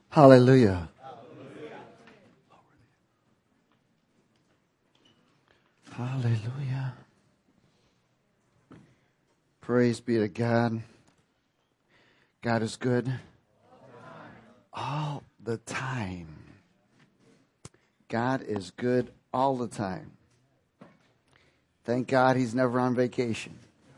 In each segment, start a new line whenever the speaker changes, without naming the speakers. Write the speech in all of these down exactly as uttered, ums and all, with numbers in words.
Hallelujah. Hallelujah. Praise be to God. God is good all the time. God is good all the time. Thank God he's never on vacation.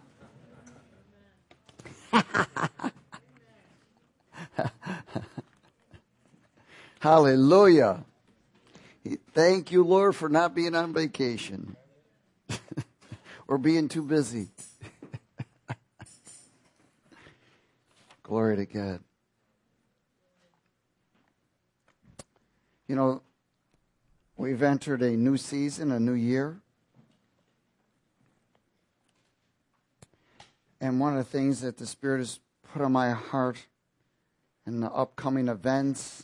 Hallelujah. Thank you, Lord, for not being on vacation or being too busy. Glory to God. You know, we've entered a new season, a new year. And one of the things that the Spirit has put on my heart in the upcoming events,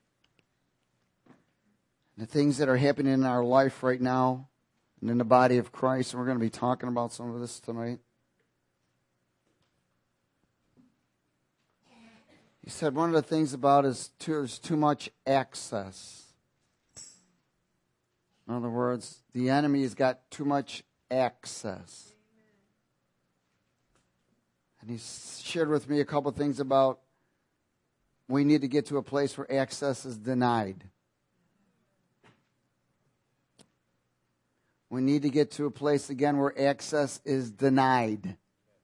the things that are happening in our life right now and in the body of Christ, and we're going to be talking about some of this tonight. He said one of the things about is too, there's too much access. In other words, the enemy has got too much access. And he shared with me a couple of things about we need to get to a place where access is denied. We need to get to a place again where access is denied.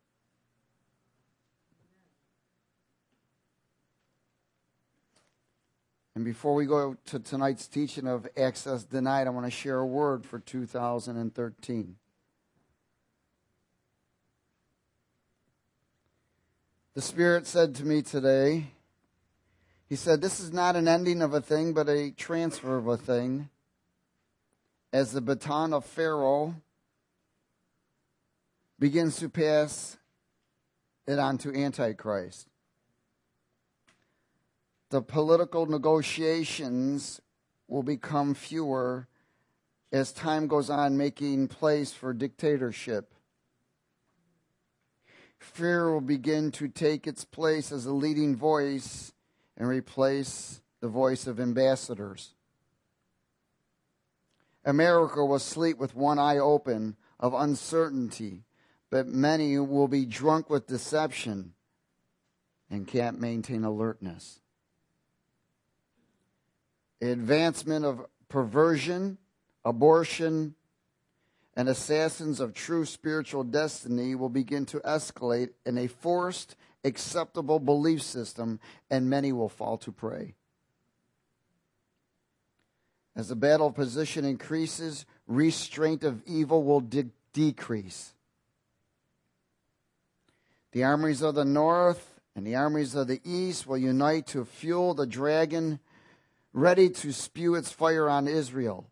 And before we go to tonight's teaching of access denied, I want to share a word for two thousand thirteen. The Spirit said to me today, He said, this is not an ending of a thing, but a transfer of a thing. As the baton of Pharaoh begins to pass it on to Antichrist. The political negotiations will become fewer as time goes on, making place for dictatorship. Fear will begin to take its place as a leading voice and replace the voice of ambassadors. America will sleep with one eye open of uncertainty, but many will be drunk with deception and can't maintain alertness. Advancement of perversion, abortion, and assassins of true spiritual destiny will begin to escalate in a forced, acceptable belief system, and many will fall to prey. As the battle position increases, restraint of evil will de- decrease. The armies of the north and the armies of the east will unite to fuel the dragon, ready to spew its fire on Israel.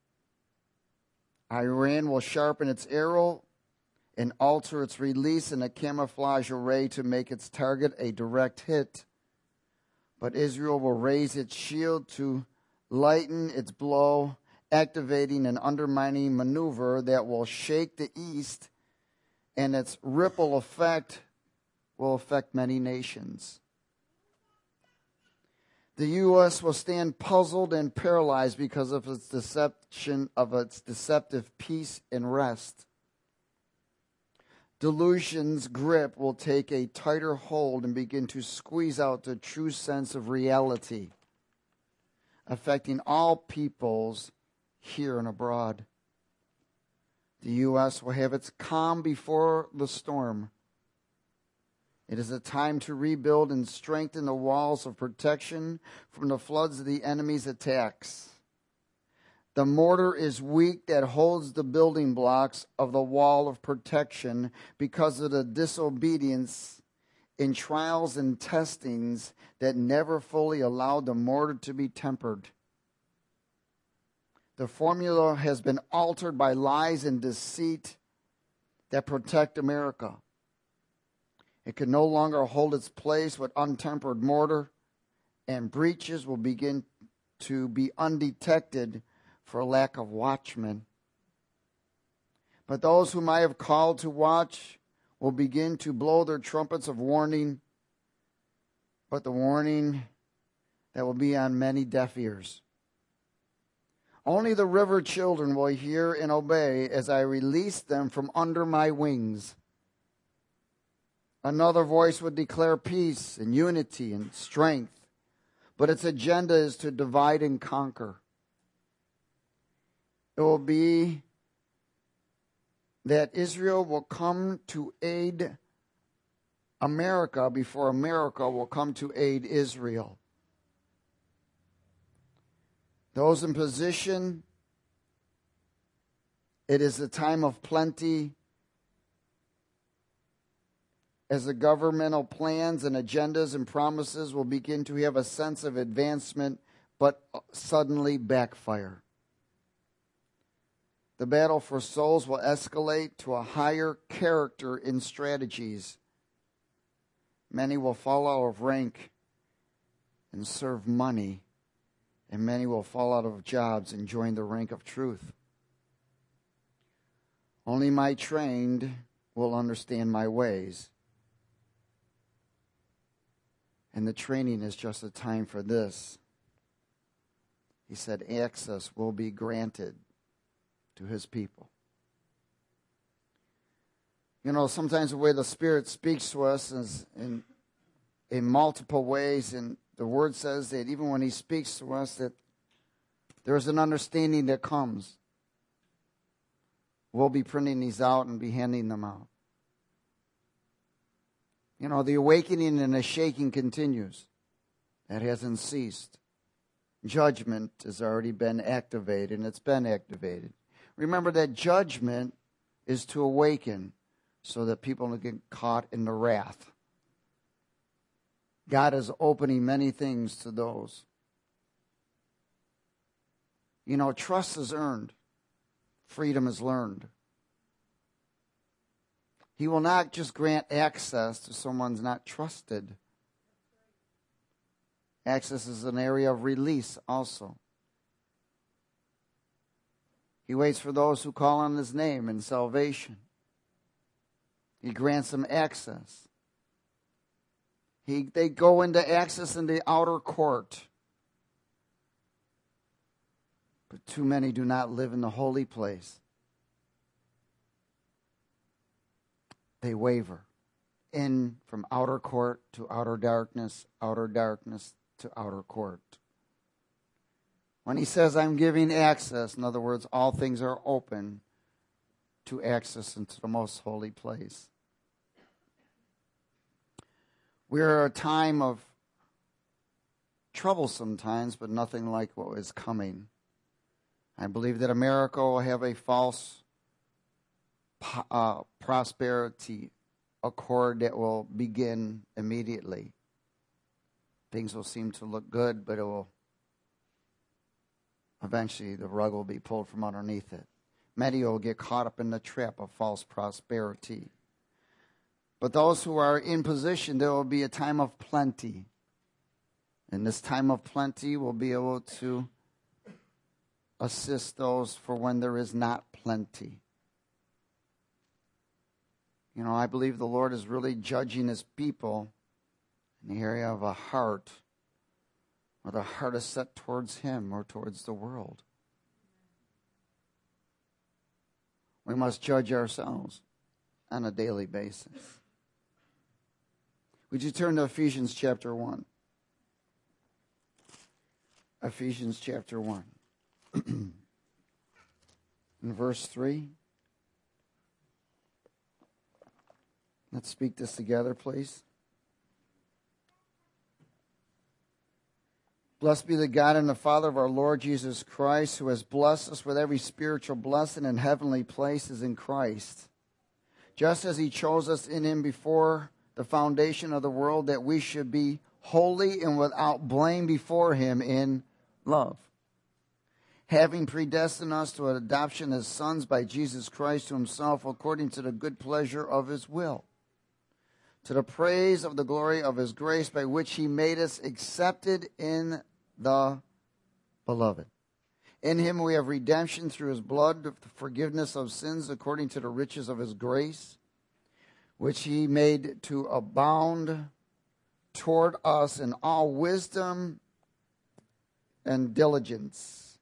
Iran will sharpen its arrow and alter its release in a camouflage array to make its target a direct hit. But Israel will raise its shield to lighten its blow, activating an undermining maneuver that will shake the east, and its ripple effect will affect many nations. The U S will stand puzzled and paralyzed because of its deception of its deceptive peace and rest. Delusion's grip will take a tighter hold and begin to squeeze out the true sense of reality, affecting all peoples here and abroad. The U S will have its calm before the storm. It is a time to rebuild and strengthen the walls of protection from the floods of the enemy's attacks. The mortar is weak that holds the building blocks of the wall of protection because of the disobedience in trials and testings that never fully allowed the mortar to be tempered. The formula has been altered by lies and deceit that protect America. It can no longer hold its place with untempered mortar, and breaches will begin to be undetected for lack of watchmen. But those whom I have called to watch will begin to blow their trumpets of warning, but the warning that will be on many deaf ears. Only the river children will hear and obey as I release them from under my wings. Another voice would declare peace and unity and strength, but its agenda is to divide and conquer. It will be that Israel will come to aid America before America will come to aid Israel. Those in position, it is a time of plenty as the governmental plans and agendas and promises will begin to have a sense of advancement, but suddenly backfire. The battle for souls will escalate to a higher character in strategies. Many will fall out of rank and serve money, and many will fall out of jobs and join the rank of truth. Only my trained will understand my ways. And the training is just a time for this. He said access will be granted to his people. You know, sometimes the way the Spirit speaks to us is in, in multiple ways, and the Word says that even when he speaks to us, that there's an understanding that comes. We'll be printing these out and be handing them out. You know, the awakening and the shaking continues. That hasn't ceased. Judgment has already been activated, and it's been activated. Remember that judgment is to awaken so that people don't get caught in the wrath. God is opening many things to those. You know, trust is earned. Freedom is learned. He will not just grant access to someone's not trusted. Access is an area of release also. He waits for those who call on his name in salvation. He grants them access. He, they go into access in the outer court. But too many do not live in the holy place. They waver in from outer court to outer darkness, outer darkness to outer court. When he says, I'm giving access, in other words, all things are open to access into the most holy place. We are a time of trouble sometimes, but nothing like what is coming. I believe that America will have a false uh, prosperity accord that will begin immediately. Things will seem to look good, but it will eventually the rug will be pulled from underneath it. Many will get caught up in the trap of false prosperity. But those who are in position, there will be a time of plenty. And this time of plenty will be able to assist those for when there is not plenty. You know, I believe the Lord is really judging his people in the area of a heart, or the heart is set towards him or towards the world. We must judge ourselves on a daily basis. Would you turn to Ephesians chapter one? Ephesians chapter one. In verse three. Let's speak this together, please. Blessed be the God and the Father of our Lord Jesus Christ, who has blessed us with every spiritual blessing in heavenly places in Christ, just as he chose us in him before the foundation of the world, that we should be holy and without blame before him in love, having predestined us to an adoption as sons by Jesus Christ to himself, according to the good pleasure of his will, to the praise of the glory of his grace, by which he made us accepted in the beloved. In him we have redemption through his blood, the forgiveness of sins according to the riches of his grace, which he made to abound toward us in all wisdom and diligence,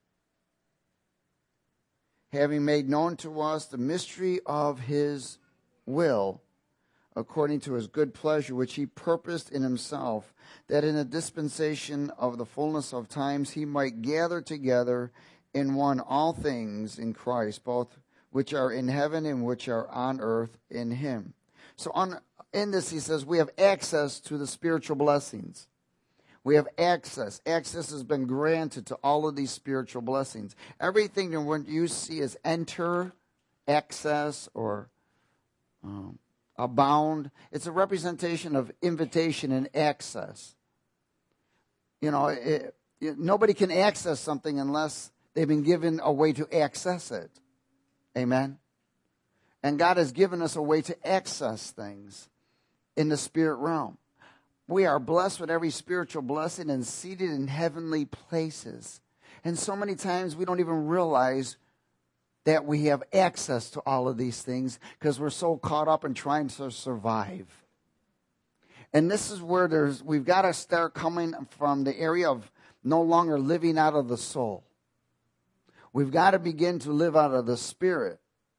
having made known to us the mystery of his will, according to his good pleasure, which he purposed in himself, that in the dispensation of the fullness of times he might gather together in one all things in Christ, both which are in heaven and which are on earth in him. So on, in this, he says, we have access to the spiritual blessings. We have access. Access has been granted to all of these spiritual blessings. Everything that when you see as enter, access, or um, abound, it's a representation of invitation and access. You know, it, it, nobody can access something unless they've been given a way to access it. Amen? And God has given us a way to access things in the spirit realm. We are blessed with every spiritual blessing and seated in heavenly places. And so many times we don't even realize that we have access to all of these things because we're so caught up in trying to survive. And this is where there's we've got to start coming from the area of no longer living out of the soul. We've got to begin to live out of the spirit.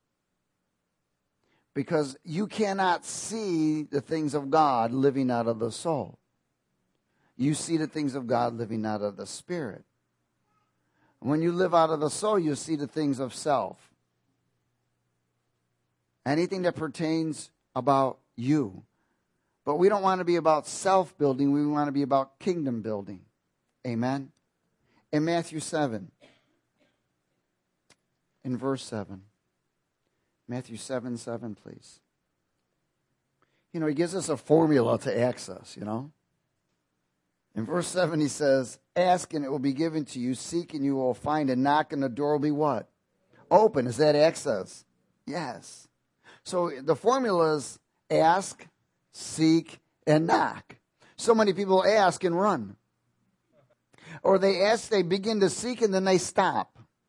Because you cannot see the things of God living out of the soul. You see the things of God living out of the spirit. When you live out of the soul, you see the things of self. Anything that pertains about you. But we don't want to be about self-building. We want to be about kingdom building. Amen? In Matthew seven, in verse seven. Matthew seven, seven, please. You know, he gives us a formula to access, you know. In verse seven, he says, ask and it will be given to you. Seek and you will find. And knock and the door will be what? Open. Is that access? Yes. So the formula is ask, seek, and knock. So many people ask and run. Or they ask, they begin to seek, and then they stop.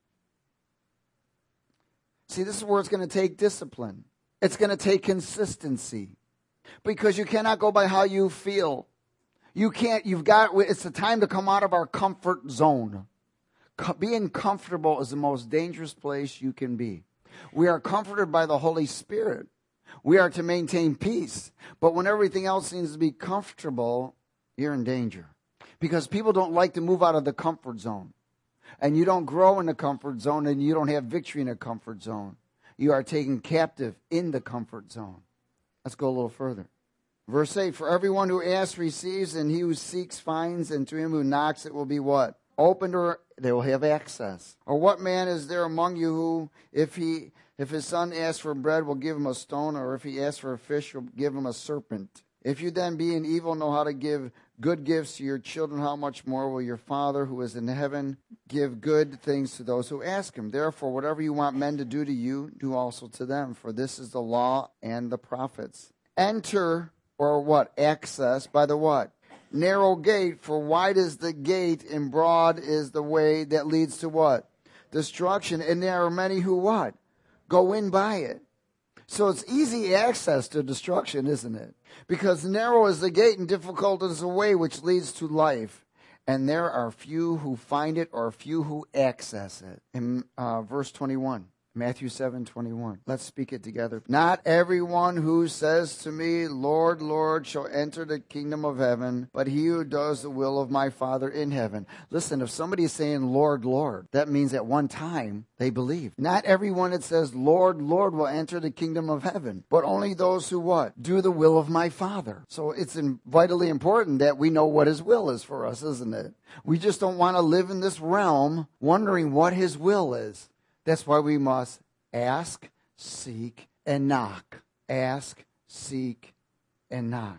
See, this is where it's going to take discipline. It's going to take consistency. Because you cannot go by how you feel. You can't, you've got, it's the time to come out of our comfort zone. Co- being comfortable is the most dangerous place you can be. We are comforted by the Holy Spirit. We are to maintain peace. But when everything else seems to be comfortable, you're in danger. Because people don't like to move out of the comfort zone. And you don't grow in the comfort zone, and you don't have victory in the comfort zone. You are taken captive in the comfort zone. Let's go a little further. Verse eight, for everyone who asks receives, and he who seeks finds, and to him who knocks it will be what? Opened, or they will have access. Or what man is there among you who, if he if his son asks for bread, will give him a stone, or if he asks for a fish, will give him a serpent? If you then, being evil, know how to give good gifts to your children, how much more will your Father who is in heaven give good things to those who ask him? Therefore, whatever you want men to do to you, do also to them, for this is the law and the prophets. Enter, or what? Access, by the what? Narrow gate, for wide is the gate, and broad is the way that leads to what? Destruction, and there are many who what? Go in by it. So it's easy access to destruction, isn't it? Because narrow is the gate and difficult is the way which leads to life. And there are few who find it or few who access it. In uh, verse twenty-one, Matthew seven twenty-one. Let's speak it together. Not everyone who says to me, Lord, Lord, shall enter the kingdom of heaven, but he who does the will of my Father in heaven. Listen, if somebody is saying, Lord, Lord, that means at one time they believe. Not everyone that says, Lord, Lord, will enter the kingdom of heaven, but only those who what? Do the will of my Father. So it's vitally important that we know what his will is for us, isn't it? We just don't want to live in this realm wondering what his will is. That's why we must ask, seek, and knock. Ask, seek, and knock.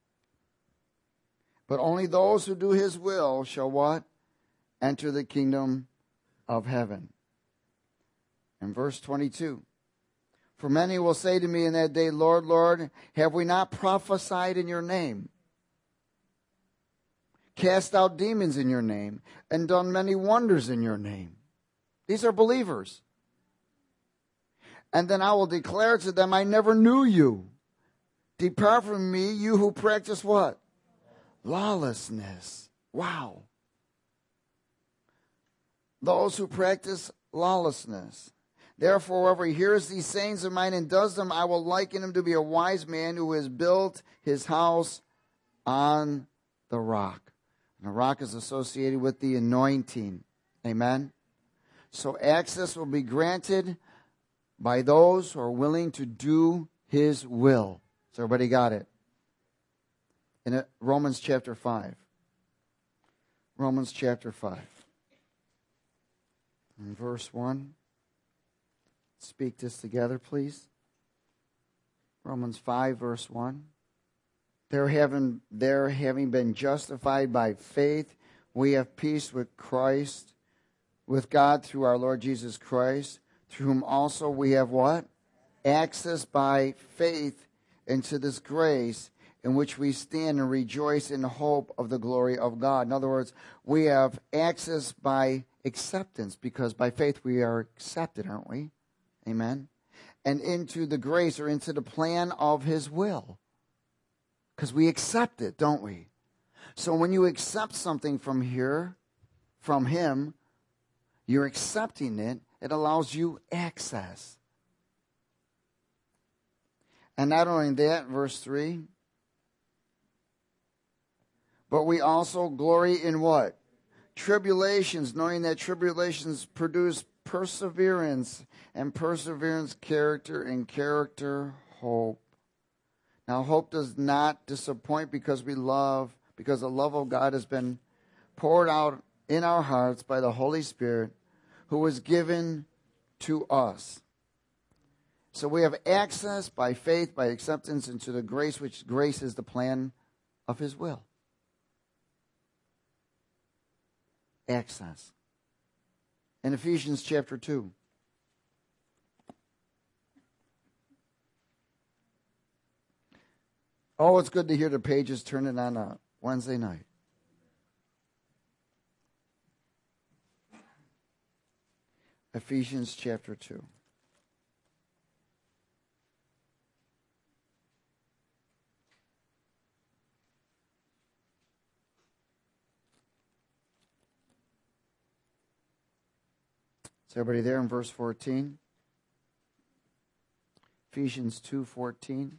But only those who do his will shall what? Enter the kingdom of heaven. In verse twenty-two. For many will say to me in that day, Lord, Lord, have we not prophesied in your name? Cast out demons in your name, and done many wonders in your name. These are believers. And then I will declare to them, I never knew you. Depart from me, you who practice what? Lawlessness. Wow. those who practice lawlessness. Therefore, whoever hears these sayings of mine and does them, I will liken him to be a wise man who has built his house on the rock. And the rock is associated with the anointing. Amen? So access will be granted by those who are willing to do his will. So everybody got it? In Romans chapter five. Romans chapter five. In verse one. Speak this together, please. Romans five, verse one. There having, there having been justified by faith, we have peace with Christ, with God through our Lord Jesus Christ, through whom also we have what? Access by faith into this grace in which we stand and rejoice in hope of the glory of God. In other words, we have access by acceptance, because by faith we are accepted, aren't we? Amen. And into the grace, or into the plan of his will. Because we accept it, don't we? So when you accept something from here, from him, you're accepting it. It allows you access. And not only that, verse three, but we also glory in what? Tribulations, knowing that tribulations produce perseverance, and perseverance character, and character hope. Now hope does not disappoint, because we love, because the love of God has been poured out in our hearts by the Holy Spirit, who was given to us. So we have access by faith, by acceptance into the grace, which grace is the plan of his will. Access. In Ephesians chapter two. Oh, it's good to hear the pages turning on a Wednesday night. Ephesians chapter two. Is everybody there in verse fourteen? Ephesians two fourteen.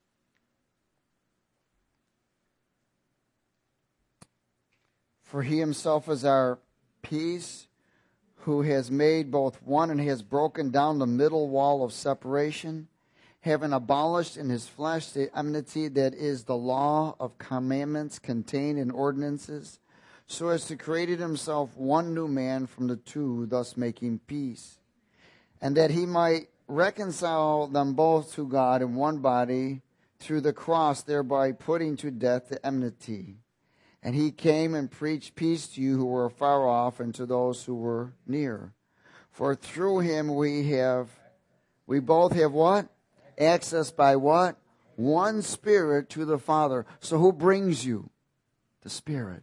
For he himself is our peace, who has made both one and has broken down the middle wall of separation, having abolished in his flesh the enmity that is the law of commandments contained in ordinances, so as to create in himself one new man from the two, thus making peace, and that he might reconcile them both to God in one body through the cross, thereby putting to death the enmity. And he came and preached peace to you who were far off, and to those who were near. For through him we have, we both have what? Access by what? One Spirit to the Father. So who brings you? The Spirit.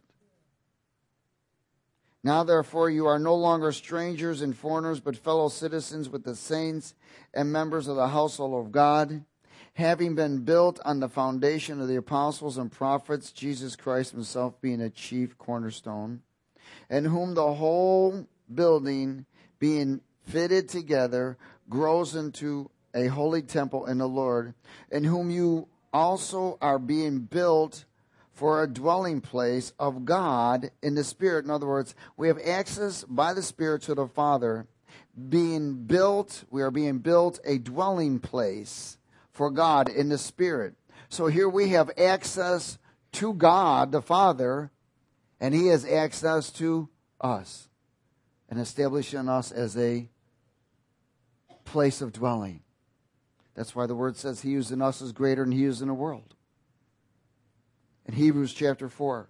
Now therefore you are no longer strangers and foreigners, but fellow citizens with the saints and members of the household of God, having been built on the foundation of the apostles and prophets, Jesus Christ himself being a chief cornerstone, in whom the whole building, being fitted together, grows into a holy temple in the Lord, in whom you also are being built for a dwelling place of God in the Spirit. In other words, we have access by the Spirit to the Father, being built, we are being built a dwelling place for God in the Spirit. So here we have access to God the Father, and he has access to us, and establishing us as a place of dwelling. That's why the word says he who's in us is greater than he who's in the world. In Hebrews chapter four,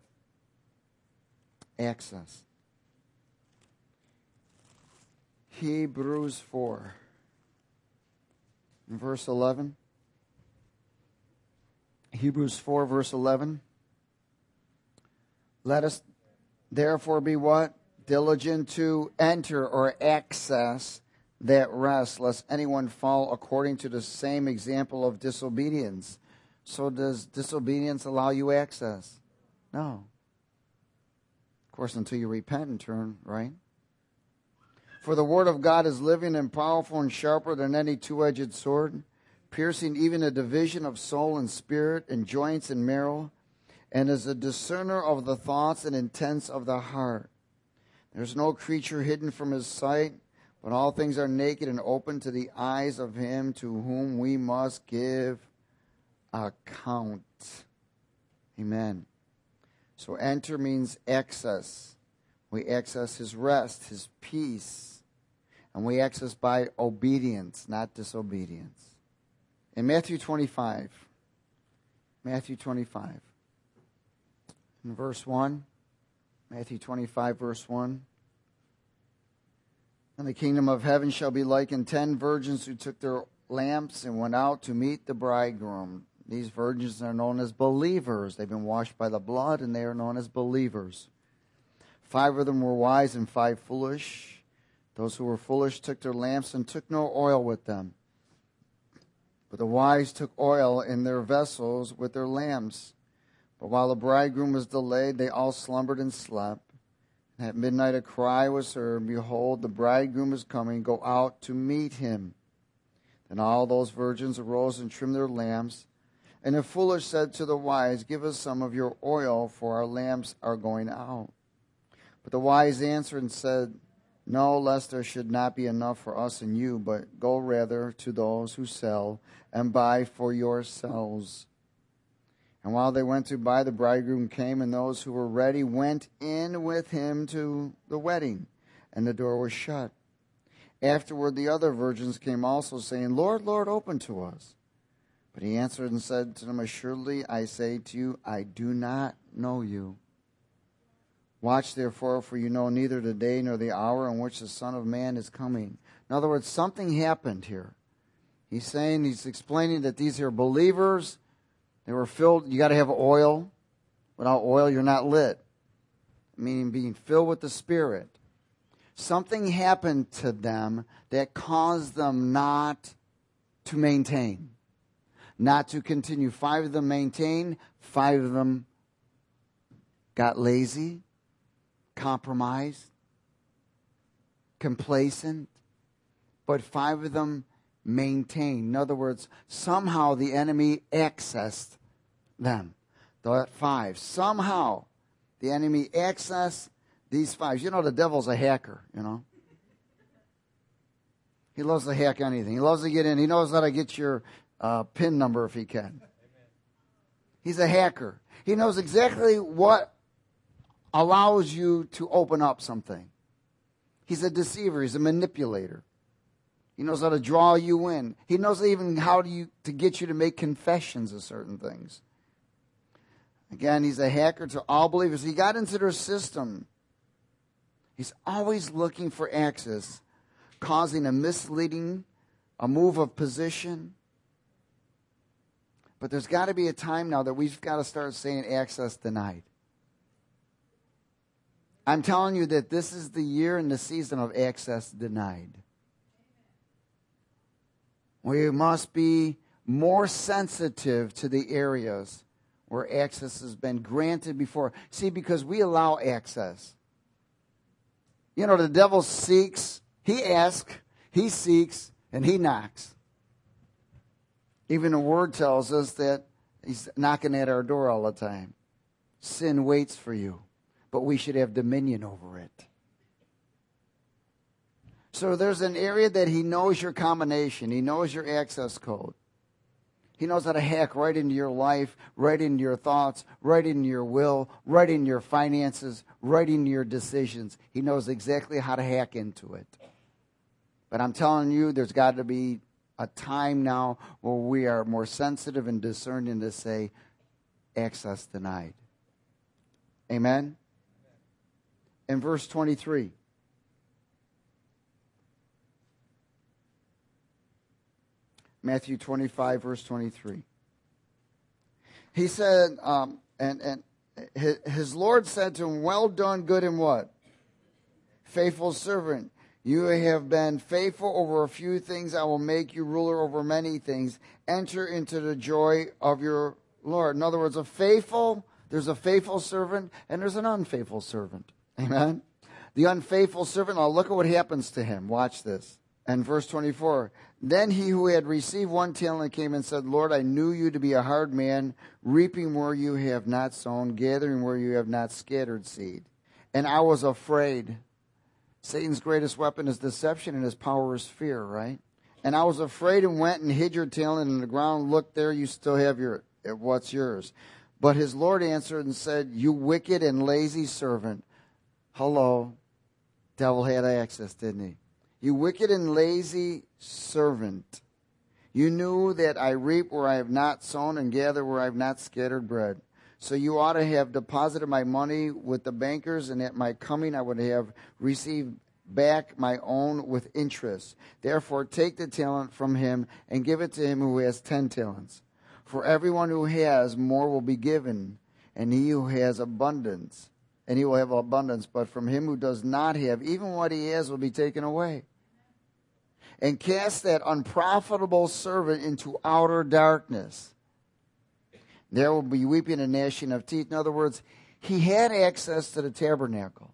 access. Hebrews four, in verse eleven. Hebrews four, verse eleven. Let us therefore be what? Diligent to enter or access that rest, lest anyone fall according to the same example of disobedience. So does disobedience allow you access? No. Of course, until you repent and turn, right? For the word of God is living and powerful and sharper than any two-edged sword, piercing even a division of soul and spirit and joints and marrow, and is a discerner of the thoughts and intents of the heart. There's no creature hidden from his sight, but all things are naked and open to the eyes of him to whom we must give account. Amen. So enter means access. We access his rest, his peace, and we access by obedience, not disobedience. In Matthew twenty-five, Matthew twenty-five, in verse one, Matthew twenty-five, verse one, and the kingdom of heaven shall be likened ten virgins who took their lamps and went out to meet the bridegroom. These virgins are known as believers. They've been washed by the blood, and they are known as believers. Five of them were wise and five foolish. Those who were foolish took their lamps and took no oil with them. But the wise took oil in their vessels with their lamps. But while the bridegroom was delayed, they all slumbered and slept. And at midnight a cry was heard, Behold, the bridegroom is coming, go out to meet him. Then all those virgins arose and trimmed their lamps. And the foolish said to the wise, Give us some of your oil, for our lamps are going out. But the wise answered and said, No, lest there should not be enough for us and you, but go rather to those who sell and buy for yourselves. And while they went to buy, the bridegroom came, and those who were ready went in with him to the wedding, and the door was shut. Afterward the other virgins came also, saying, Lord, Lord, open to us. But he answered and said to them, Assuredly I say to you, I do not know you. Watch therefore, for you know neither the day nor the hour in which the Son of Man is coming. In other words, something happened here. He's saying, he's explaining that these are believers. They were filled, you got to have oil. Without oil, you're not lit. Meaning being filled with the Spirit. Something happened to them that caused them not to maintain. Not to continue. Five of them maintained. Five of them got lazy, compromised, complacent. But five of them maintained. In other words, somehow the enemy accessed them. The five. Somehow the enemy accessed these five. You know, the devil's a hacker, you know. He loves to hack anything. He loves to get in. He knows how to get your uh, PIN number if he can. He's a hacker. He knows exactly what allows you to open up something. He's a deceiver. He's a manipulator. He knows how to draw you in. He knows even how to, you, to get you to make confessions of certain things. Again, he's a hacker to all believers. He got into their system. He's always looking for access, causing a misleading, a move of position. But there's got to be a time now that we've got to start saying access denied. I'm telling you that this is the year and the season of access denied. We must be more sensitive to the areas where access has been granted before. See, because we allow access. You know, the devil seeks, he asks, he seeks, and he knocks. Even the word tells us that he's knocking at our door all the time. Sin waits for you, but we should have dominion over it. So there's an area that he knows your combination. He knows your access code. He knows how to hack right into your life, right into your thoughts, right into your will, right into your finances, right into your decisions. He knows exactly how to hack into it. But I'm telling you, there's got to be a time now where we are more sensitive and discerning to say, access denied. Amen? In verse twenty-three. Matthew twenty-five, verse twenty-three. He said, um, and, and his, his Lord said to him, Well done, good and what? Faithful servant. You have been faithful over a few things. I will make you ruler over many things. Enter into the joy of your Lord. In other words, a faithful, there's a faithful servant and there's an unfaithful servant. Amen? The unfaithful servant, now look at what happens to him. Watch this. And verse twenty-four, then he who had received one talent came and said, Lord, I knew you to be a hard man, reaping where you have not sown, gathering where you have not scattered seed. And I was afraid. Satan's greatest weapon is deception, and his power is fear, right? And I was afraid and went and hid your talent in the ground. Look, there you still have your what's yours. But his Lord answered and said, you wicked and lazy servant. Hello. Devil had access, didn't he? You wicked and lazy servant. You knew that I reap where I have not sown and gather where I have not scattered bread. So you ought to have deposited my money with the bankers, and at my coming I would have received back my own with interest. Therefore take the talent from him and give it to him who has ten talents. For everyone who has, more will be given, and he who has abundance, and he will have abundance. But from him who does not have, even what he has will be taken away. And cast that unprofitable servant into outer darkness. There will be weeping and gnashing of teeth. In other words, he had access to the tabernacle.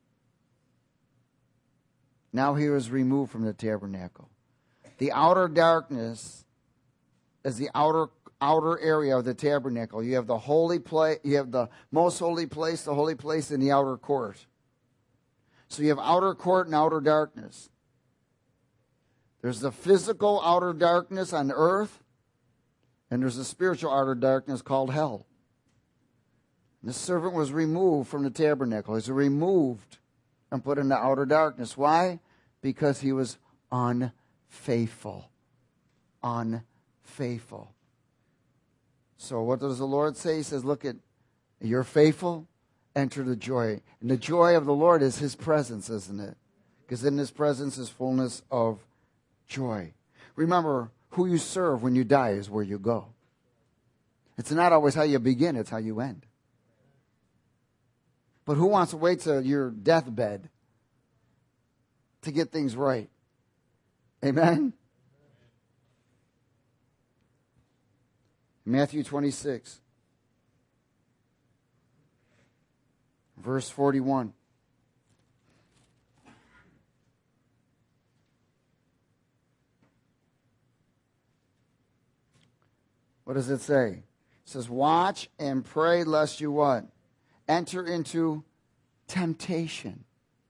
Now he was removed from the tabernacle. The outer darkness is the outer outer area of the tabernacle. You have the holy place, you have the most holy place, the holy place, and the outer court. So you have outer court and outer darkness. There's the physical outer darkness on earth, and there's the spiritual outer darkness called hell. And the servant was removed from the tabernacle. He was removed and put into outer darkness. Why? Because he was unfaithful. Unfaithful. So what does the Lord say? He says, look, at you're faithful, enter the joy. And the joy of the Lord is his presence, isn't it? Because in his presence is fullness of joy. Remember, who you serve when you die is where you go. It's not always how you begin, it's how you end. But who wants to wait till your deathbed to get things right? Amen? Matthew twenty-six, verse forty-one. What does it say? It says, watch and pray lest you what? Enter into temptation.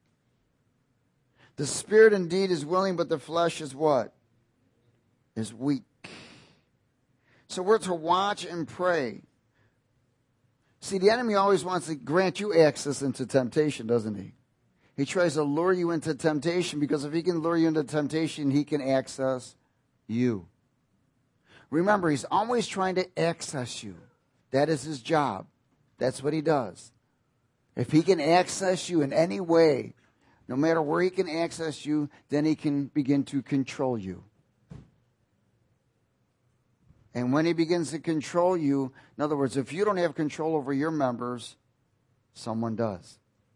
The spirit indeed is willing, but the flesh is what? Is weak. So we're to watch and pray. See, the enemy always wants to grant you access into temptation, doesn't he? He tries to lure you into temptation because if he can lure you into temptation, he can access you. Remember, he's always trying to access you. That is his job. That's what he does. If he can access you in any way, no matter where he can access you, then he can begin to control you. And when he begins to control you, in other words, if you don't have control over your members, someone does.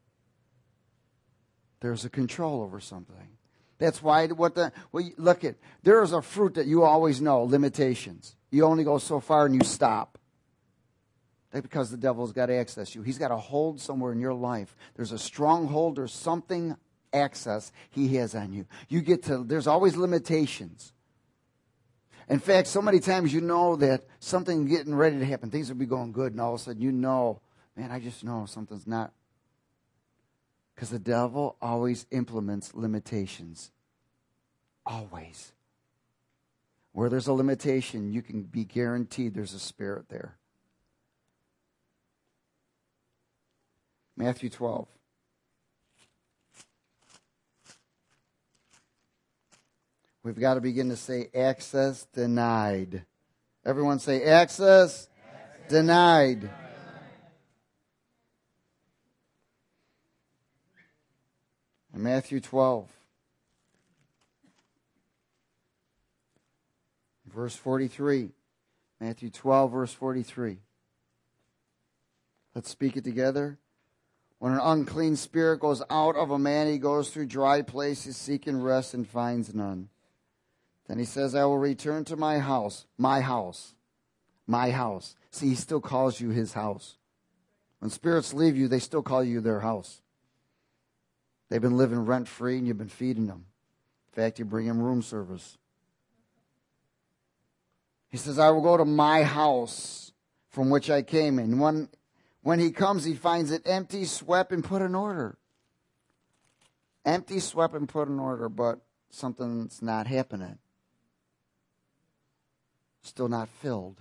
There's a control over something. That's why what the well, look at there is a fruit that you always know, limitations. You only go so far and you stop. That's because the devil's got to access you. He's got a hold somewhere in your life. There's a stronghold or something access he has on you. You get to there's always limitations. In fact, so many times you know that something's getting ready to happen. Things will be going good, and all of a sudden you know, man, I just know something's not. Because the devil always implements limitations. Always. Where there's a limitation, you can be guaranteed there's a spirit there. Matthew twelve. We've got to begin to say access denied. Everyone say access, access denied. denied. In Matthew twelve, verse forty-three. Matthew twelve, verse forty-three. Let's speak it together. When an unclean spirit goes out of a man, he goes through dry places seeking rest and finds none. Then he says, I will return to my house, my house, my house. See, he still calls you his house. When spirits leave you, they still call you their house. They've been living rent-free and you've been feeding them. In fact, you bring them room service. He says, I will go to my house from which I came in. When, when he comes, he finds it empty, swept, and put in order. Empty, swept, and put in order, but something's not happening. Still not filled.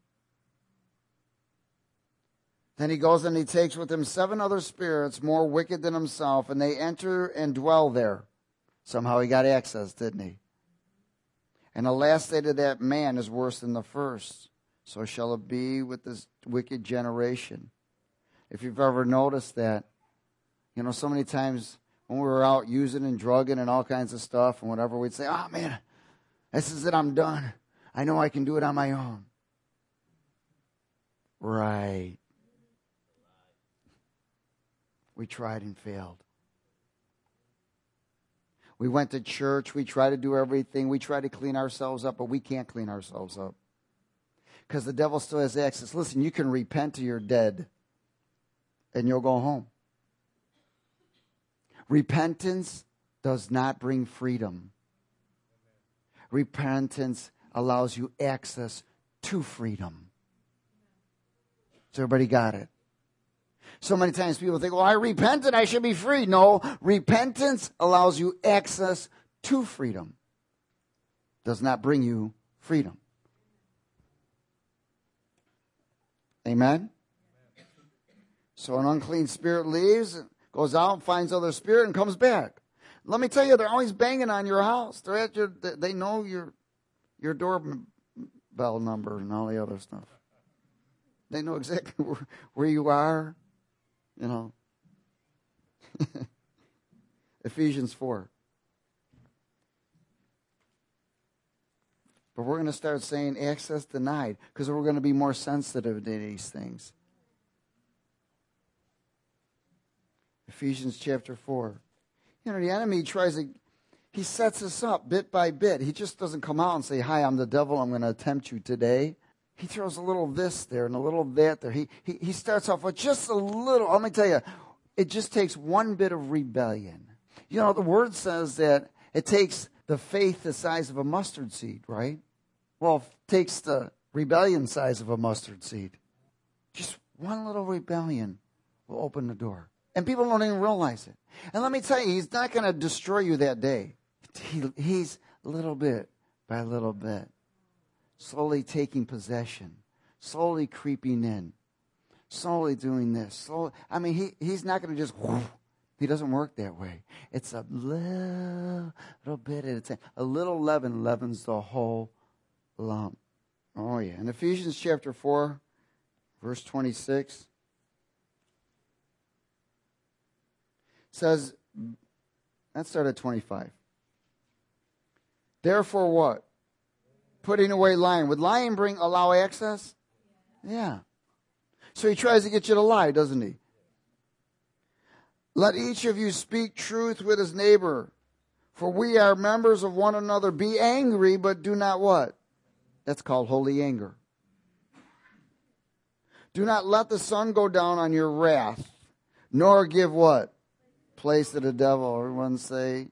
Then he goes and he takes with him seven other spirits more wicked than himself, and they enter and dwell there. Somehow he got access, didn't he? And the last state of that man is worse than the first. So shall it be with this wicked generation. If you've ever noticed that, you know, so many times when we were out using and drugging and all kinds of stuff and whatever, we'd say, oh man, this is it, I'm done. I know I can do it on my own. Right. We tried and failed. We went to church. We tried to do everything. We tried to clean ourselves up, but we can't clean ourselves up. Because the devil still has access. Listen, you can repent till you're dead, and you'll go home. Repentance does not bring freedom. Repentance allows you access to freedom. So everybody got it? So many times people think, well, I repented, I should be free. No, repentance allows you access to freedom. Does not bring you freedom. Amen? So an unclean spirit leaves, goes out, finds other spirit, and comes back. Let me tell you, they're always banging on your house. They're at your, they know your, your doorbell number and all the other stuff. They know exactly where, where you are. You know, Ephesians four. But we're going to start saying access denied because we're going to be more sensitive to these things. Ephesians chapter four. You know, the enemy tries to, he sets us up bit by bit. He just doesn't come out and say, hi, I'm the devil, I'm going to tempt you today. He throws a little this there and a little that there. He, he he starts off with just a little. Let me tell you, it just takes one bit of rebellion. You know, the word says that it takes the faith the size of a mustard seed, right? Well, it takes the rebellion size of a mustard seed. Just one little rebellion will open the door. And people don't even realize it. And let me tell you, he's not going to destroy you that day. He, he's little bit by little bit. Slowly taking possession, slowly creeping in, slowly doing this. Slowly, I mean, he, he's not going to just, whoosh. He doesn't work that way. It's a little, little bit at a time. A little leaven leavens the whole lump. Oh, yeah. In Ephesians chapter four, verse twenty-six, says, let's start at twenty-five. Therefore what? Putting away lying. Would lying bring allow access? Yeah. So he tries to get you to lie, doesn't he? Let each of you speak truth with his neighbor, for we are members of one another. Be angry, but do not what? That's called holy anger. Do not let the sun go down on your wrath, nor give what? Place to the devil. Everyone say,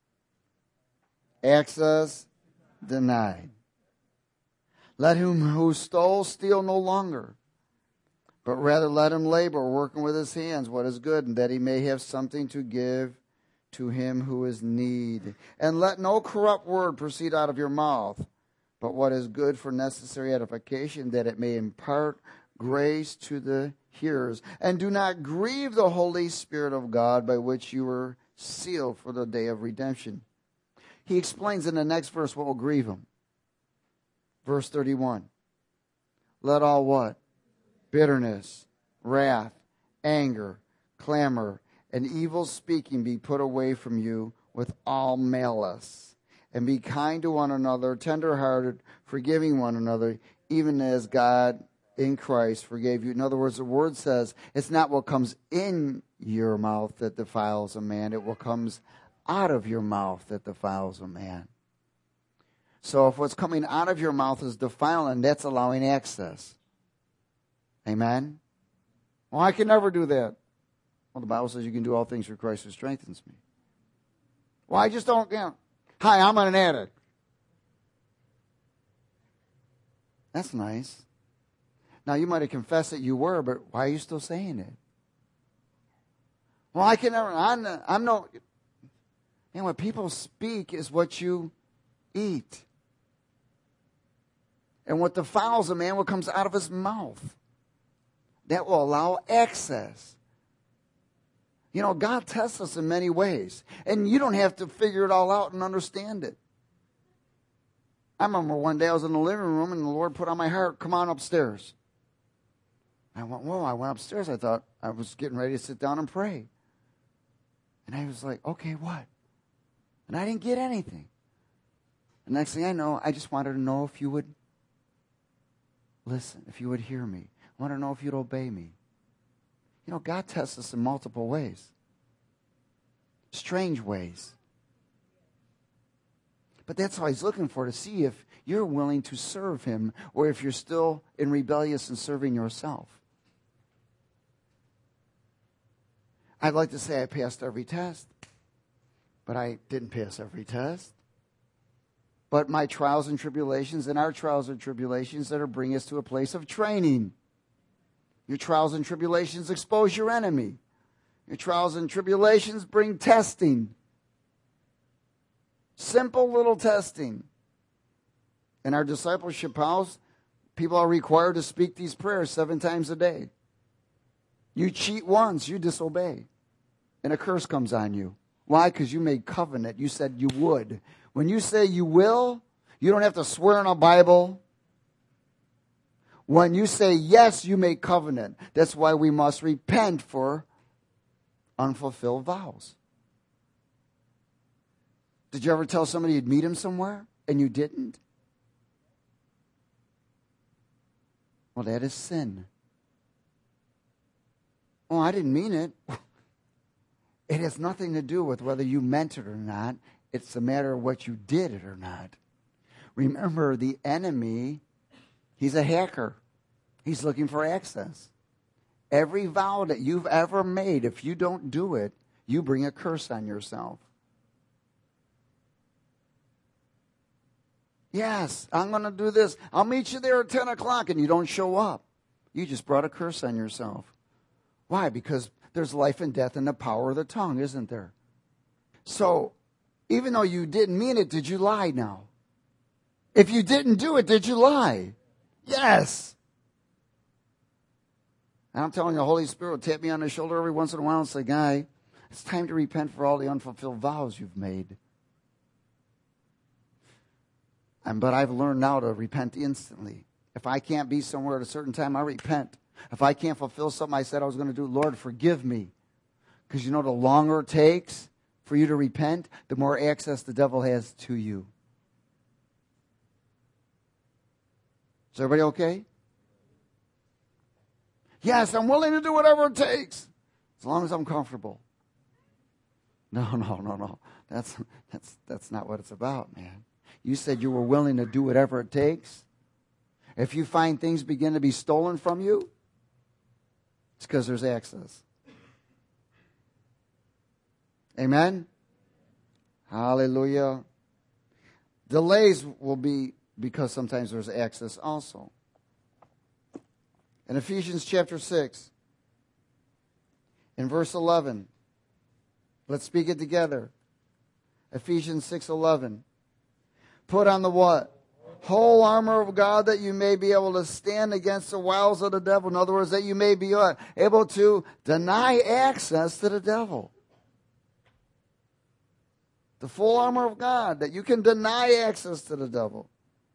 access denied. Let him who stole steal no longer, but rather let him labor, working with his hands what is good, and that he may have something to give to him who is need. And let no corrupt word proceed out of your mouth, but what is good for necessary edification, that it may impart grace to the hearers. And do not grieve the Holy Spirit of God, by which you were sealed for the day of redemption. He explains in the next verse what will grieve him. Verse thirty-one. Let all what? Bitterness, wrath, anger, clamor, and evil speaking be put away from you with all malice. And be kind to one another, tenderhearted, forgiving one another, even as God in Christ forgave you. In other words, the word says it's not what comes in your mouth that defiles a man. It what comes out of your mouth that defiles a man. So if what's coming out of your mouth is defiling, that's allowing access. Amen? Well, I can never do that. Well, the Bible says you can do all things through Christ who strengthens me. Well, I just don't, you know, hi, I'm an addict. That's nice. Now, you might have confessed that you were, but why are you still saying it? Well, I can never, I'm, I'm no, and what people speak is what you eat. And what defiles a man, what comes out of his mouth. That will allow access. You know, God tests us in many ways. And you don't have to figure it all out and understand it. I remember one day I was in the living room and the Lord put on my heart, come on upstairs. I went, whoa, I went upstairs. I thought I was getting ready to sit down and pray. And I was like, okay, what? And I didn't get anything. The next thing I know, I just wanted to know if you would listen, if you would hear me. I want to know if you'd obey me. You know, God tests us in multiple ways. Strange ways. But that's all he's looking for, to see if you're willing to serve him or if you're still in rebellious and serving yourself. I'd like to say I passed every test, but I didn't pass every test. But my trials and tribulations and our trials and tribulations that are bring us to a place of training. Your trials and tribulations expose your enemy. Your trials and tribulations bring testing. Simple little testing. In our discipleship house, people are required to speak these prayers seven times a day. You cheat once, you disobey. And a curse comes on you. Why? Because you made covenant. You said you would. When you say you will, you don't have to swear in a Bible. When you say yes, you make covenant. That's why we must repent for unfulfilled vows. Did you ever tell somebody you'd meet him somewhere and you didn't? Well, that is sin. Oh, I didn't mean it. It has nothing to do with whether you meant it or not. It's a matter of what you did it or not. Remember, the enemy, he's a hacker. He's looking for access. Every vow that you've ever made, if you don't do it, you bring a curse on yourself. Yes, I'm going to do this. I'll meet you there at ten o'clock, and you don't show up. You just brought a curse on yourself. Why? Because there's life and death in the power of the tongue, isn't there? So, even though you didn't mean it, did you lie now? If you didn't do it, did you lie? Yes. And I'm telling you, the Holy Spirit will tap me on the shoulder every once in a while and say, Guy, it's time to repent for all the unfulfilled vows you've made. And, but I've learned now to repent instantly. If I can't be somewhere at a certain time, I repent. If I can't fulfill something I said I was going to do, Lord, forgive me. Because you know, the longer it takes for you to repent, the more access the devil has to you. Is everybody okay? Yes, I'm willing to do whatever it takes, as long as I'm comfortable. No, no, no, no. That's that's that's not what it's about, man. You said you were willing to do whatever it takes. If you find things begin to be stolen from you, it's because there's access. Amen? Hallelujah. Delays will be because sometimes there's access also. In Ephesians chapter six, in verse eleven, let's speak it together. Ephesians six eleven. Put on the what? Whole armor of God, that you may be able to stand against the wiles of the devil. In other words, that you may be what? Able to deny access to the devil. The full armor of God, that you can deny access to the devil.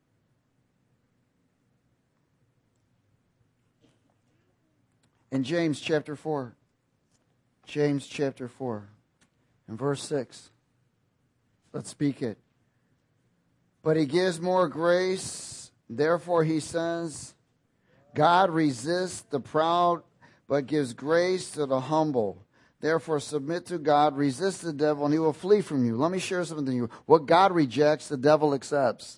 In James chapter four, James chapter four, in verse six, let's speak it. But he gives more grace, therefore he says, God resists the proud, but gives grace to the humble. Therefore submit to God, resist the devil, and he will flee from you. Let me share something with you. What God rejects, the devil accepts.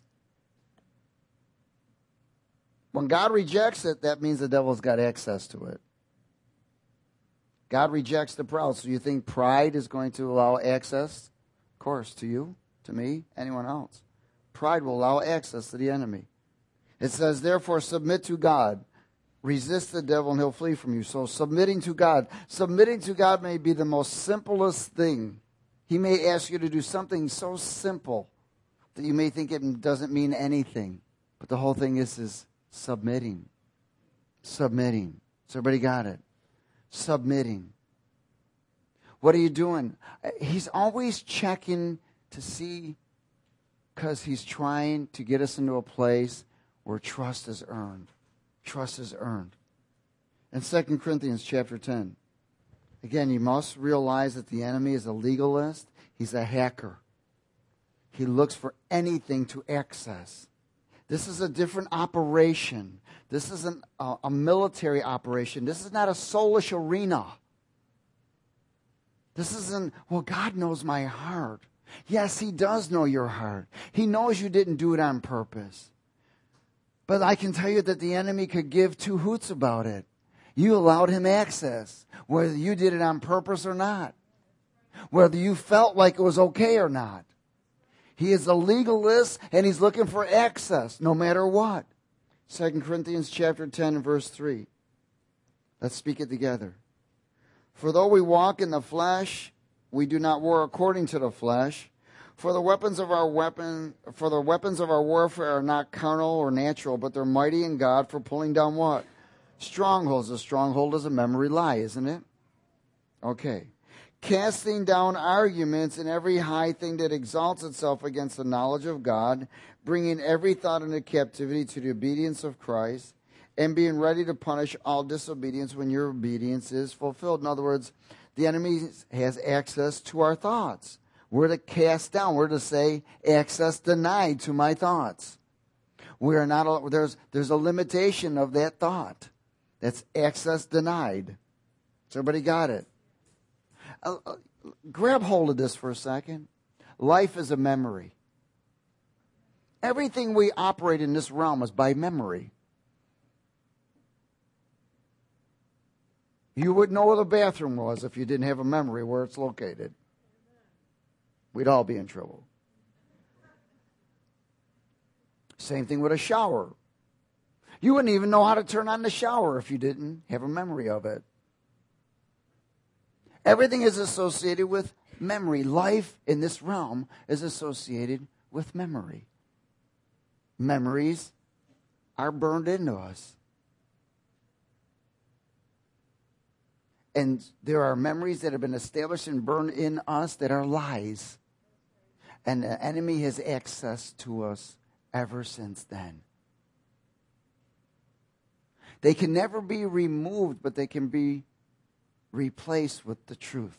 When God rejects it, that means the devil's got access to it. God rejects the proud. So you think pride is going to allow access? Of course, to you, to me, anyone else. Pride will allow access to the enemy. It says, therefore, submit to God. Resist the devil and he'll flee from you. So submitting to God. Submitting to God may be the most simplest thing. He may ask you to do something so simple that you may think it doesn't mean anything. But the whole thing is, is submitting. Submitting. So everybody got it? Submitting. What are you doing? He's always checking to see, because he's trying to get us into a place where trust is earned. Trust is earned. In Second Corinthians chapter ten, again, you must realize that the enemy is a legalist. He's a hacker. He looks for anything to access. This is a different operation. This isn't a, a military operation. This is not a soulish arena. This isn't, well, God knows my heart. Yes, he does know your heart. He knows you didn't do it on purpose. But I can tell you that the enemy could give two hoots about it. You allowed him access, whether you did it on purpose or not. Whether you felt like it was okay or not. He is a legalist, and he's looking for access, no matter what. Second Corinthians chapter ten, verse three. Let's speak it together. For though we walk in the flesh, we do not war according to the flesh. For the weapons of our weapon, for the weapons of our warfare are not carnal or natural, but they're mighty in God for pulling down what? Strongholds. A stronghold is a memory lie, isn't it? Okay. Casting down arguments and every high thing that exalts itself against the knowledge of God, bringing every thought into captivity to the obedience of Christ, and being ready to punish all disobedience when your obedience is fulfilled. In other words, the enemy has access to our thoughts. We're to cast down. We're to say, access denied to my thoughts. We are not. There's there's a limitation of that thought. That's access denied. Has everybody got it? Uh, uh, grab hold of this for a second. Life is a memory. Everything we operate in this realm is by memory. You wouldn't know where the bathroom was if you didn't have a memory where it's located. We'd all be in trouble. Same thing with a shower. You wouldn't even know how to turn on the shower if you didn't have a memory of it. Everything is associated with memory. Life in this realm is associated with memory. Memories are burned into us. And there are memories that have been established and burned in us that are lies. And the enemy has access to us ever since then. They can never be removed, but they can be replaced with the truth.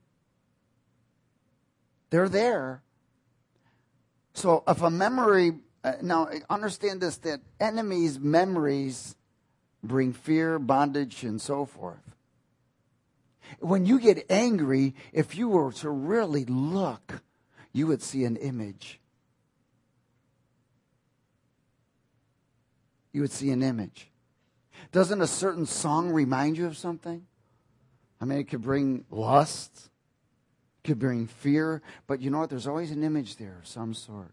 They're there. So if a memory, uh, now understand this, that enemies' memories bring fear, bondage, and so forth. When you get angry, if you were to really look, you would see an image. You would see an image. Doesn't a certain song remind you of something? I mean, it could bring lust, it could bring fear, but you know what? There's always an image there of some sort.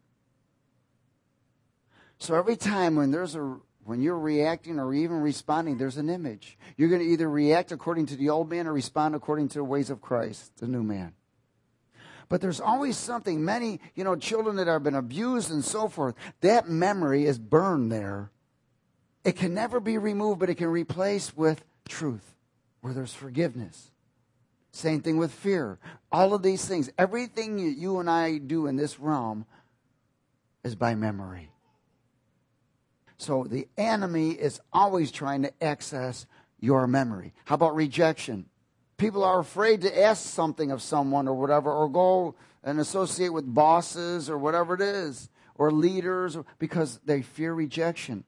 So every time when there's a when you're reacting or even responding, there's an image. You're going to either react according to the old man or respond according to the ways of Christ, the new man. But there's always something, many, you know, children that have been abused and so forth, that memory is burned there. It can never be removed, but it can replace with truth, where there's forgiveness. Same thing with fear. All of these things, everything you, you and I do in this realm is by memory. So the enemy is always trying to access your memory. How about rejection? People are afraid to ask something of someone or whatever, or go and associate with bosses or whatever it is, or leaders, because they fear rejection.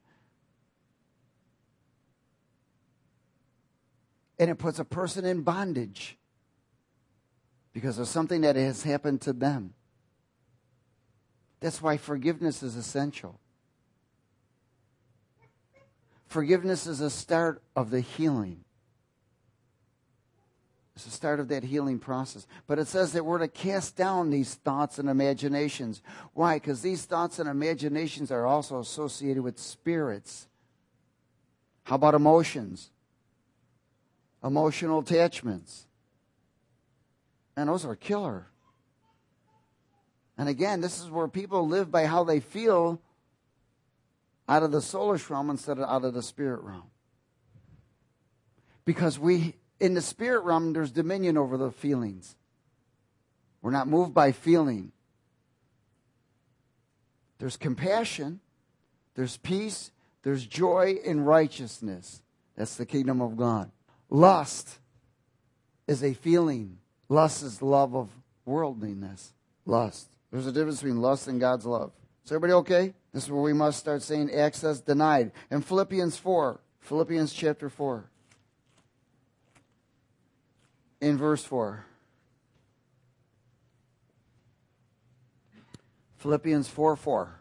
And it puts a person in bondage because of something that has happened to them. That's why forgiveness is essential. Forgiveness is a start of the healing. It's the start of that healing process. But it says that we're to cast down these thoughts and imaginations. Why? Because these thoughts and imaginations are also associated with spirits. How about emotions? Emotional attachments. And those are killer. And again, this is where people live by how they feel out of the soulish realm instead of out of the spirit realm. Because we, in the spirit realm, there's dominion over the feelings. We're not moved by feeling. There's compassion, there's peace, there's joy in righteousness. That's the kingdom of God. Lust is a feeling. Lust is the love of worldliness. Lust. There's a difference between lust and God's love. Is everybody okay? This is where we must start saying access denied. In Philippians four, Philippians chapter four, in verse four. Philippians four four.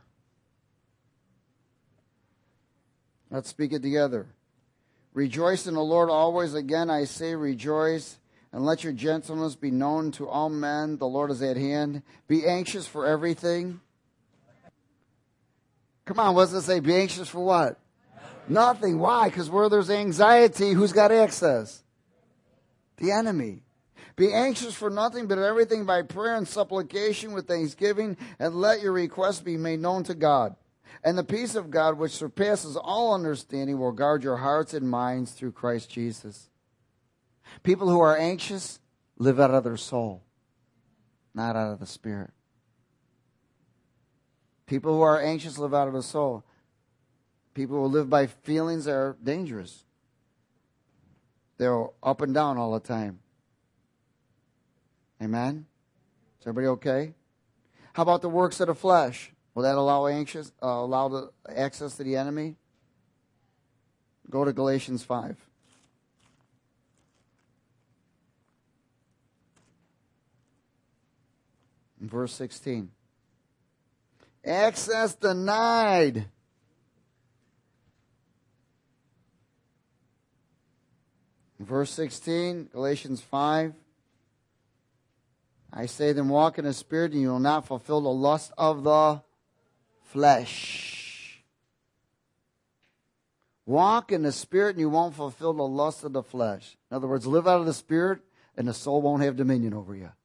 Let's speak it together. Rejoice in the Lord always. Again, I say rejoice. And let your gentleness be known to all men. The Lord is at hand. Be anxious for everything. Come on, what does it say? Be anxious for what? Nothing. Nothing. Why? Because where there's anxiety, who's got access? The enemy. Be anxious for nothing, but everything by prayer and supplication with thanksgiving, and let your requests be made known to God. And the peace of God, which surpasses all understanding, will guard your hearts and minds through Christ Jesus. People who are anxious live out of their soul, not out of the spirit. People who are anxious live out of the soul. People who live by feelings are dangerous. They're up and down all the time. Amen? Is everybody okay? How about the works of the flesh? Will that allow anxious, uh, allow the access to the enemy? Go to Galatians five. Verse sixteen. Access denied. Verse sixteen, Galatians five. I say then walk in the Spirit, and you will not fulfill the lust of the flesh. Walk in the Spirit, and you won't fulfill the lust of the flesh. In other words, live out of the Spirit, and the soul won't have dominion over you.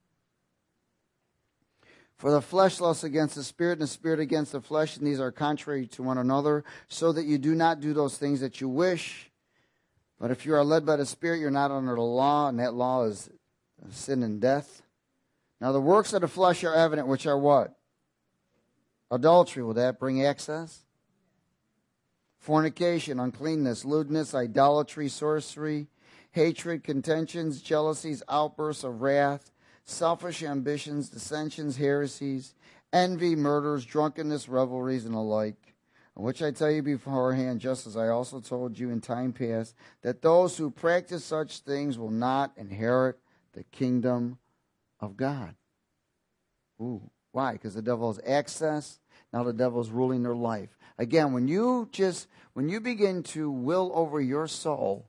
For the flesh lusts against the Spirit, and the Spirit against the flesh, and these are contrary to one another, so that you do not do those things that you wish. But if you are led by the Spirit, you're not under the law, and that law is sin and death. Now the works of the flesh are evident, which are what? Adultery. Will that bring access? Fornication, uncleanness, lewdness, idolatry, sorcery, hatred, contentions, jealousies, outbursts of wrath, selfish ambitions, dissensions, heresies, envy, murders, drunkenness, revelries, and the like, which I tell you beforehand, just as I also told you in time past, that those who practice such things will not inherit the kingdom of God. Ooh, why? Because the devil has access. Now the devil is ruling their life. Again, when you just, when you begin to will over your soul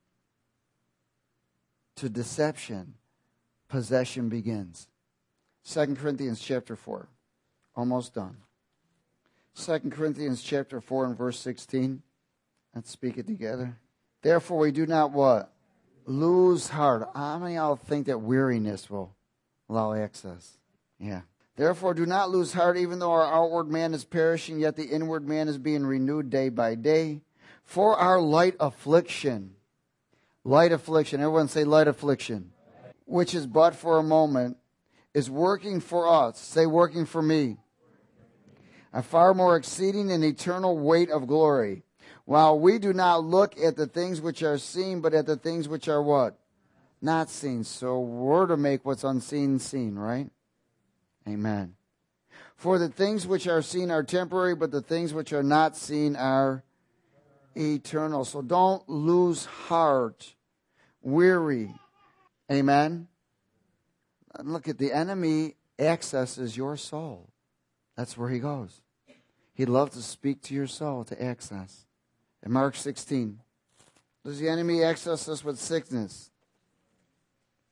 to deception, possession begins. Second Corinthians chapter four. Almost done. Second Corinthians chapter four and verse sixteen. Let's speak it together. Therefore we do not what? Lose heart. How many of y'all think that weariness will allow access? Yeah. Therefore do not lose heart, even though our outward man is perishing, yet the inward man is being renewed day by day. For our light affliction. Light affliction. Everyone say light affliction. Which is but for a moment, is working for us. Say working for me. A far more exceeding and eternal weight of glory. While we do not look at the things which are seen, but at the things which are what? Not seen. So we're to make what's unseen seen, right? Amen. For the things which are seen are temporary, but the things which are not seen are eternal. So don't lose heart, weary. Amen. Look at the enemy accesses your soul. That's where he goes. He'd love to speak to your soul, to access. In Mark sixteen, does the enemy access us with sickness?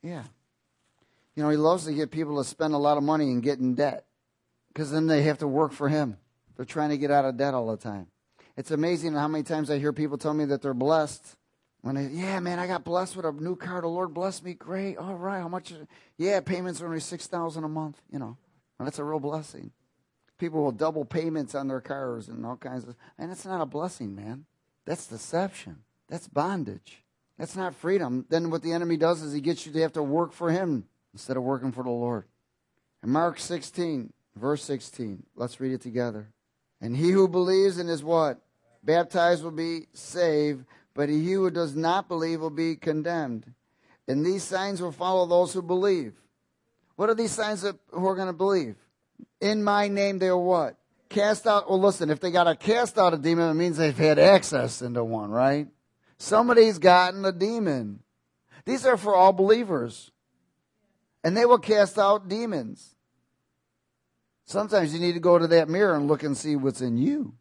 Yeah. You know, he loves to get people to spend a lot of money and get in debt, because then they have to work for him. They're trying to get out of debt all the time. It's amazing how many times I hear people tell me that they're blessed. When they, yeah, man, I got blessed with a new car. The Lord blessed me. Great. All right. How much? Yeah, payments are only six thousand dollars a month, you know. And that's a real blessing. People will double payments on their cars and all kinds of, and it's not a blessing, man. That's deception. That's bondage. That's not freedom. Then what the enemy does is he gets you to have to work for him instead of working for the Lord. In Mark sixteen, verse sixteen, let's read it together. And he who believes and is what? Baptized will be saved, but he who does not believe will be condemned. And these signs will follow those who believe. What are these signs that who are going to believe? In my name they will what? Cast out. Well, listen, if they got to cast out a demon, it means they've had access into one, right? Somebody's gotten a demon. These are for all believers. And they will cast out demons. Sometimes you need to go to that mirror and look and see what's in you.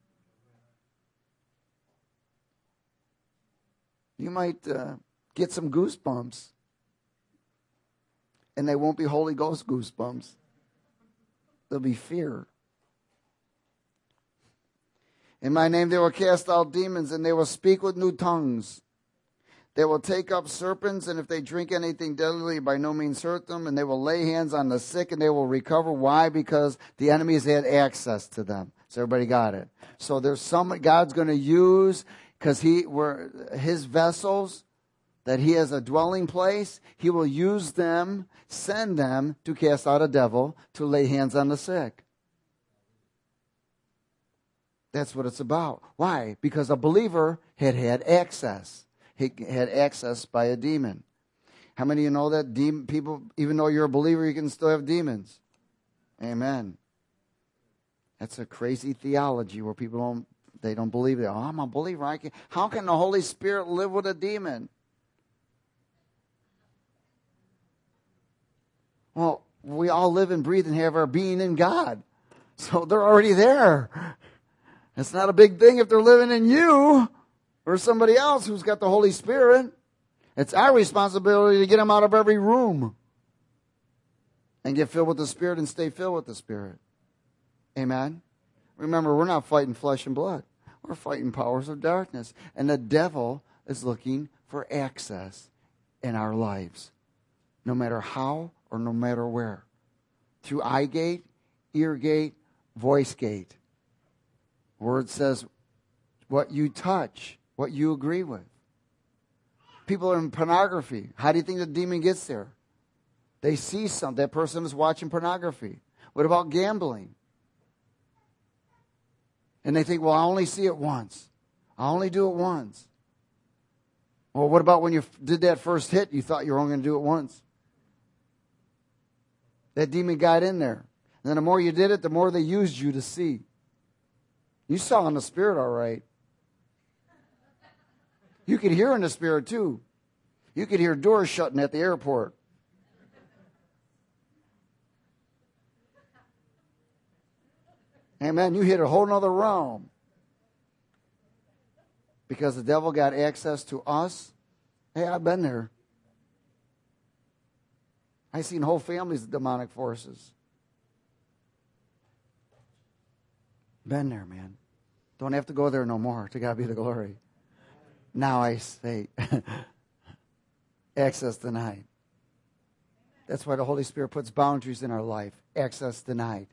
You might uh, get some goosebumps. And they won't be Holy Ghost goosebumps. They'll be fear. In my name they will cast out demons, and they will speak with new tongues. They will take up serpents, and if they drink anything deadly, by no means hurt them. And they will lay hands on the sick, and they will recover. Why? Because the enemy has had access to them. So everybody got it. So there's some God's going to use, because he were his vessels, that he has a dwelling place. He will use them, send them to cast out a devil, to lay hands on the sick. That's what it's about. Why? Because a believer had had access. He had access by a demon. How many of you know that demon people, even though you're a believer, you can still have demons? Amen. That's a crazy theology where people don't, they don't believe that. Oh, I'm a believer. I can, how can the Holy Spirit live with a demon? Well, we all live and breathe and have our being in God. So they're already there. It's not a big thing if they're living in you or somebody else who's got the Holy Spirit. It's our responsibility to get them out of every room and get filled with the Spirit and stay filled with the Spirit. Amen? Remember, we're not fighting flesh and blood. We're fighting powers of darkness. And the devil is looking for access in our lives, no matter how or no matter where. Through eye gate, ear gate, voice gate. Word says what you touch, what you agree with. People are in pornography. How do you think the demon gets there? They see something. That person is watching pornography. What about gambling? And they think, well, I only see it once. I only do it once. Well, what about when you did that first hit, you thought you were only going to do it once? That demon got in there. And then the more you did it, the more they used you to see. You saw in the spirit, all right. You could hear in the spirit, too. You could hear doors shutting at the airport. Amen. You hit a whole other realm. Because the devil got access to us. Hey, I've been there. I've seen whole families of demonic forces. Been there, man. Don't have to go there no more. To God be the glory. Now I say, access denied. That's why the Holy Spirit puts boundaries in our life. Access denied.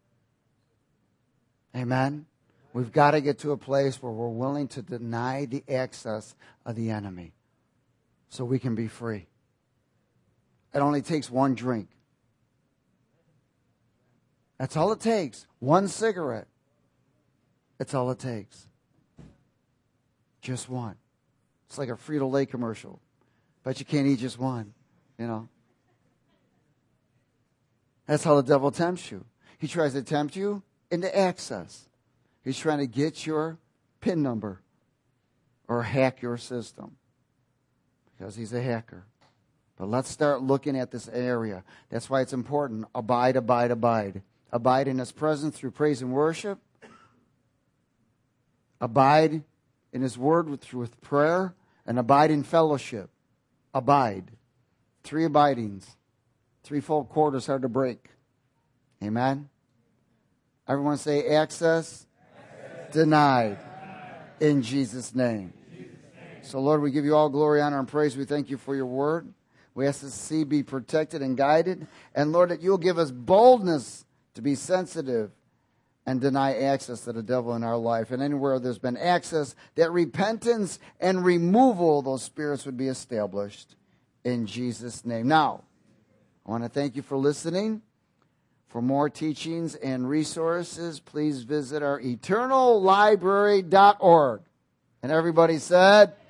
Amen? We've got to get to a place where we're willing to deny the access of the enemy so we can be free. It only takes one drink. That's all it takes. One cigarette. That's all it takes. Just one. It's like a Frito-Lay commercial. But you can't eat just one, you know. That's how the devil tempts you. He tries to tempt you into access. He's trying to get your PIN number or hack your system because he's a hacker. But let's start looking at this area. That's why it's important. Abide, abide, abide. Abide in His presence through praise and worship. Abide in His word with, with prayer. And abide in fellowship. Abide. Three abidings. Threefold cord is hard to break. Amen? Everyone say access, access. Denied. In Jesus' name. In Jesus' name. So, Lord, we give you all glory, honor, and praise. We thank you for your word. We ask the seed be protected and guided. And, Lord, that you'll give us boldness to be sensitive and deny access to the devil in our life. And anywhere there's been access, that repentance and removal of those spirits would be established in Jesus' name. Now, I want to thank you for listening. For more teachings and resources, please visit our eternal library dot org. And everybody said...